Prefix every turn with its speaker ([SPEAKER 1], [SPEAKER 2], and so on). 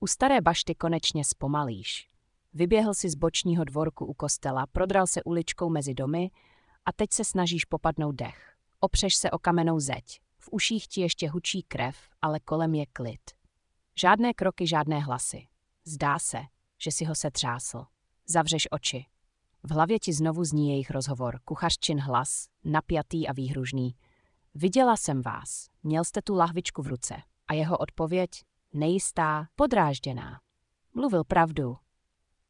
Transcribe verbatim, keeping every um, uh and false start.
[SPEAKER 1] U staré bašty konečně zpomalíš. Vyběhl si z bočního dvorku u kostela, prodral se uličkou mezi domy a teď se snažíš popadnout dech. Opřeš se o kamennou zeď. V uších ti ještě hučí krev, ale kolem je klid. Žádné kroky, žádné hlasy. Zdá se, že si ho setřásl. Zavřeš oči. V hlavě ti znovu zní jejich rozhovor, kuchařčin hlas, napjatý a výhružný. Viděla jsem vás, měl jste tu lahvičku v ruce. A jeho odpověď? Nejistá, podrážděná. Mluvil pravdu,